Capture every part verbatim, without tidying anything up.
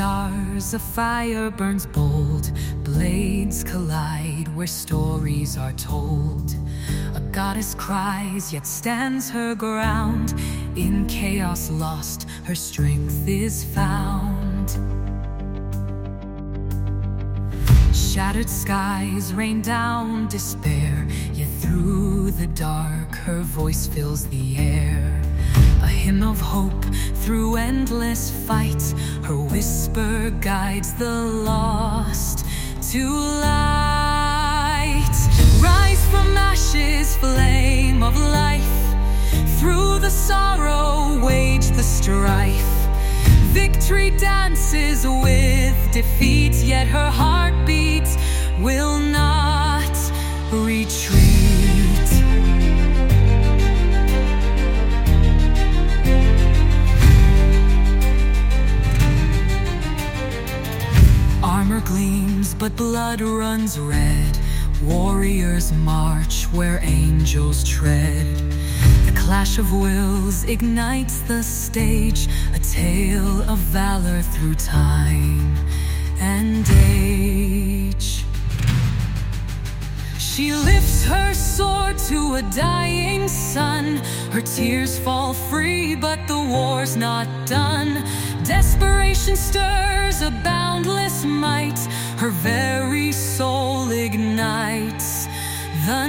stars, a fire burns bold. Blades collide where stories are told. A goddess cries, yet stands her ground. In chaos lost, her strength is found. Shattered skies rain down despair, yet through the dark her voice fills the air. A hymn of hope through endless fight, her whisper guides the lost to light. Rise from ashes, flame of life, through the sorrow wage the strife. Victory dances with defeat, yet her heartbeat will not retreat. Armor gleams, but blood runs red. Warriors march where angels tread. The clash of wills ignites the stage, a tale of valor through time and age. She lifts her sword to a dying sun. Her tears fall free, but the war's not done. Desperation stirs a boundless might. Her very soul ignites the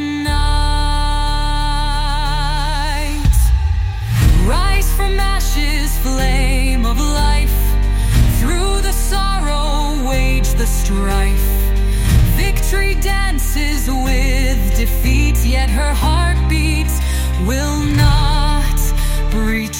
night. Rise from ashes, flame of life, through the sorrow wage the strife. Victory dances with defeat, yet her heartbeat will not retreat.